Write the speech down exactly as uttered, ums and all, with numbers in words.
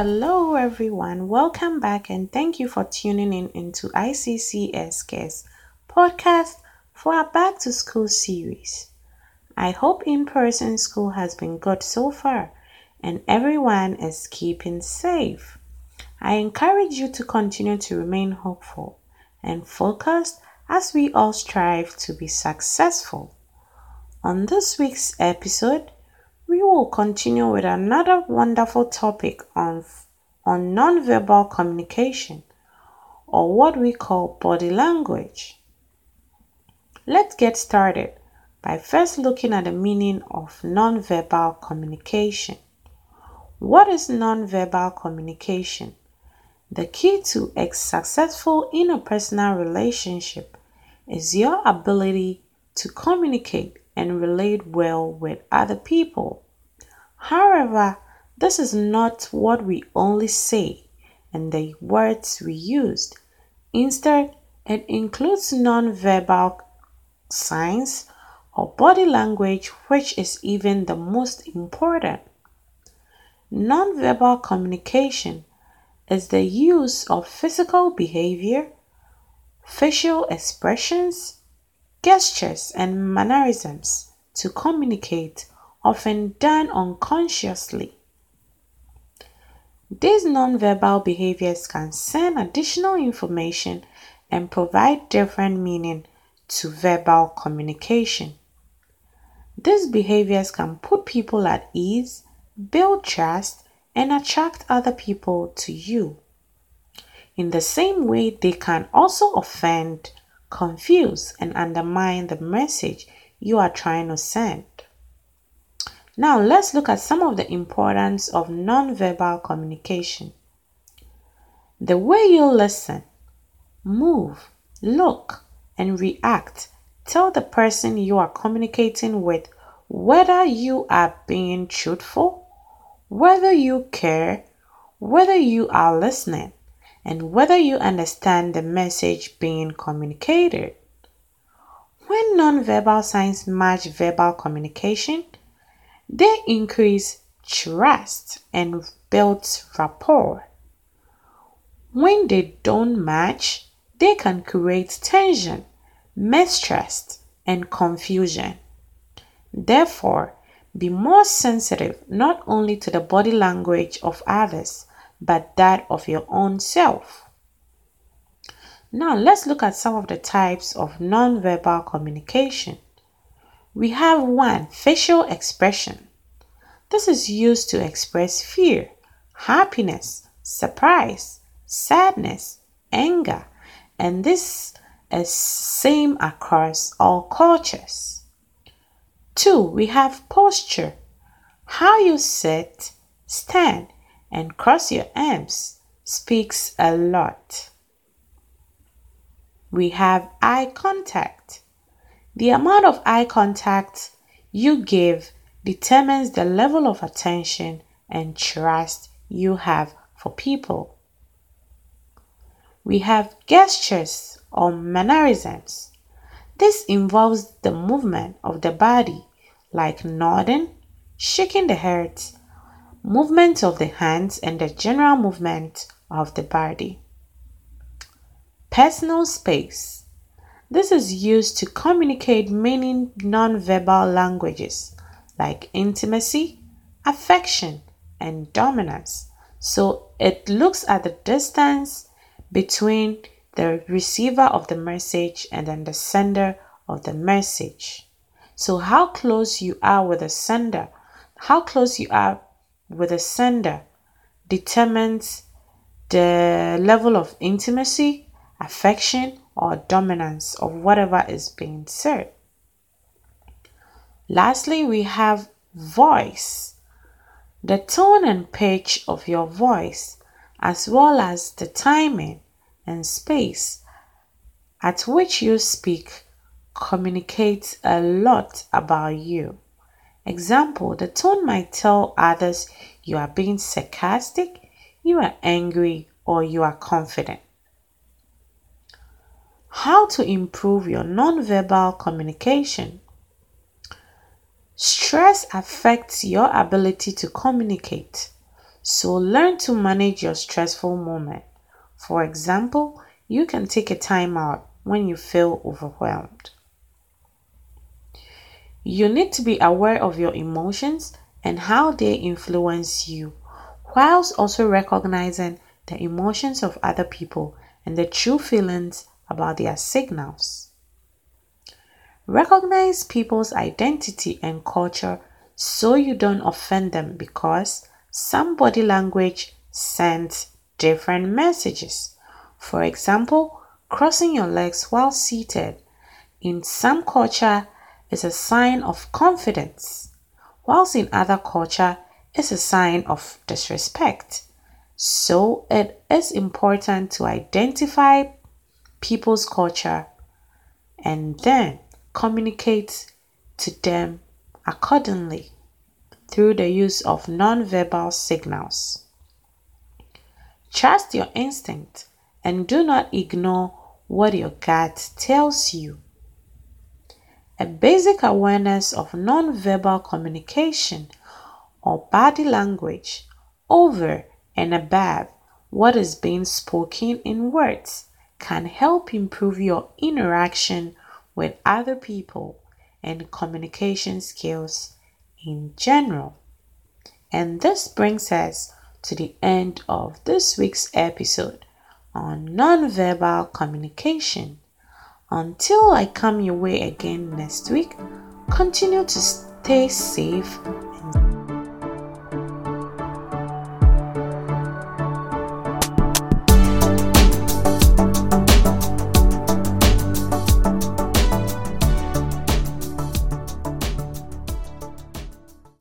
Hello, everyone. Welcome back, and thank you for tuning in into I C C S Cares podcast for our Back to School series. I hope in-person school has been good so far, and everyone is keeping safe. I encourage you to continue to remain hopeful and focused as we all strive to be successful. On this week's episode, we will continue with another wonderful topic on, on nonverbal communication, or what we call body language. Let's get started by first looking at the meaning of nonverbal communication. What is nonverbal communication? The key to a successful interpersonal relationship is your ability to communicate and relate well with other people. However, this is not what we only say and the words we used. Instead, it includes non-verbal signs or body language, which is even the most important. Non-verbal communication is the use of physical behavior, facial expressions, gestures, and mannerisms to communicate, often done unconsciously. These nonverbal behaviors can send additional information and provide different meaning to verbal communication. These behaviors can put people at ease, build trust, and attract other people to you. In the same way, they can also offend, confuse, and undermine the message you are trying to send. Now, let's look at some of the importance of nonverbal communication. The way you listen, move, look, and react tell the person you are communicating with whether you are being truthful, whether you care, whether you are listening, and whether you understand the message being communicated. When nonverbal signs match verbal communication, they increase trust and build rapport. When they don't match, they can create tension, mistrust, and confusion. Therefore, be more sensitive not only to the body language of others, but that of your own self. Now, let's look at some of the types of nonverbal communication. We have one, facial expression. This is used to express fear, happiness, surprise, sadness, anger, and this is same across all cultures. Two, we have posture. How you sit, stand, and cross your arms speaks a lot. We have eye contact. The amount of eye contact you give determines the level of attention and trust you have for people. We have gestures or mannerisms. This involves the movement of the body, like nodding, shaking the head, movement of the hands, and the general movement of the body. Personal space. This is used to communicate many non-verbal languages like intimacy, affection, and dominance. So it looks at the distance between the receiver of the message and then the sender of the message. So how close you are with the sender, how close you are with the sender determines the level of intimacy, affection, or dominance of whatever is being said. Lastly, we have voice. The tone and pitch of your voice, as well as the timing and space at which you speak, communicates a lot about you. Example, the tone might tell others you are being sarcastic, you are angry, or you are confident. How to improve your nonverbal communication? Stress affects your ability to communicate. So learn to manage your stressful moment. For example, you can take a time out when you feel overwhelmed. You need to be aware of your emotions and how they influence you, whilst also recognizing the emotions of other people and the true feelings about their signals. Recognize people's identity and culture so you don't offend them, because some body language sends different messages. For example, crossing your legs while seated in some culture is a sign of confidence, whilst in other culture is a sign of disrespect. So it is important to identify people's culture and then communicate to them accordingly through the use of non-verbal signals. Trust your instinct and do not ignore what your gut tells you. A basic awareness of non-verbal communication or body language over and above what is being spoken in words can help improve your interaction with other people and communication skills in general. And this brings us to the end of this week's episode on nonverbal communication. Until I come your way again next week, continue to stay safe,